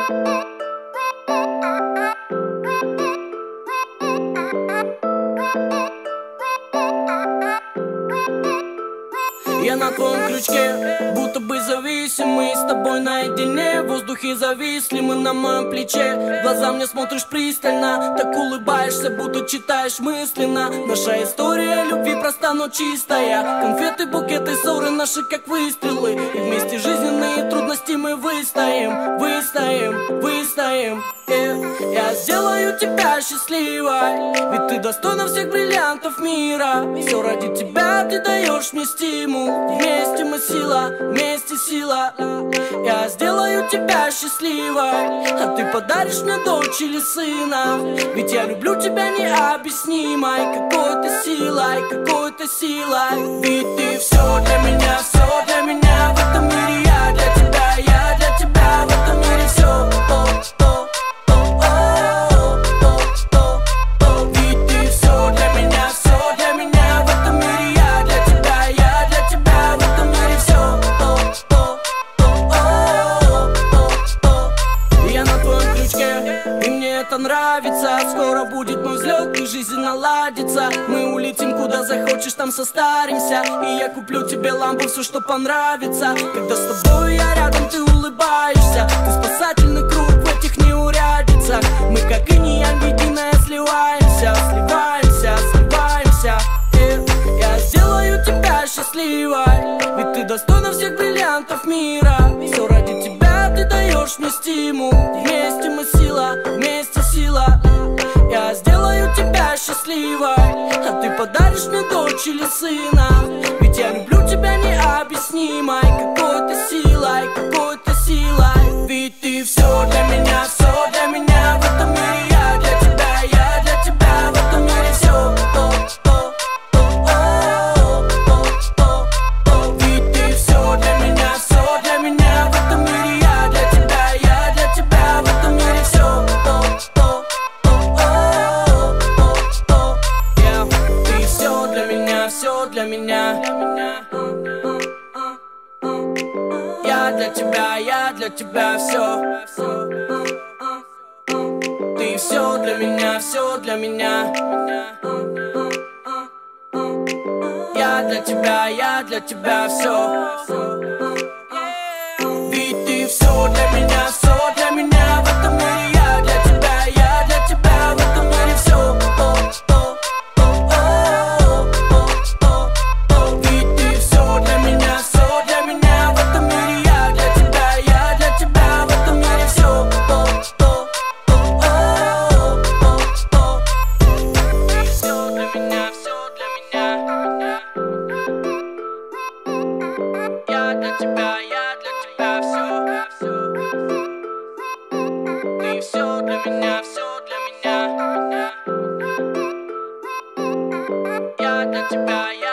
Я на твоем крючке, будто бы зависимый. С тобой наедине, в воздухе зависли мы на моем плече. В глаза мне смотришь пристально, так улыбаешься, будто читаешь мысленно. Наша история любви проста, но чистая. Конфеты, букеты, ссоры наши как выстрелы. И вместе жизненные трудности мы выстоим, выстоим, выстоим. Я сделаю тебя счастливой, ведь ты достойна всех бриллиантов мира. Все ради тебя, ты даешь мне стимул. Вместе мы сила, вместе сила. Я сделаю тебя счастливой, а ты подаришь мне дочь или сына. Ведь я люблю тебя необъяснимой какой-то силой, какой-то силой. Ведь ты все для меня, все для меня. В этом мире я для тебя, я для тебя. В этом мире все. Нравится, скоро будет мой взлет, и жизнь наладится. Мы улетим куда захочешь, там состаримся. И я куплю тебе лампу, все, что понравится. Когда с тобой я рядом, ты улыбаешься. Ты спасательный круг в этих неурядицах. Мы как инь в единое сливаемся, сливаемся, сливаемся. Я сделаю тебя счастливой, ведь ты достойна всех бриллиантов мира. Все ради тебя, ты даешь мне стимул. Вместе мы сила, вместе сила. Я сделаю тебя счастливой, а ты подаришь мне дочь или сына. Ведь я люблю тебя необъяснимой какой-то силой, какой-то силой. Ведь ты все для меня, все для меня. В этом мире я для тебя, я для тебя. В этом мире все. Для меня. Я для тебя все. Ты все для меня, все для меня. Я для тебя все. Ведь ты все для меня, все для меня. В этом мире я для тебя, я для тебя. В этом мире все. Я для тебя все. Ты все для меня, все для меня. Я для тебя,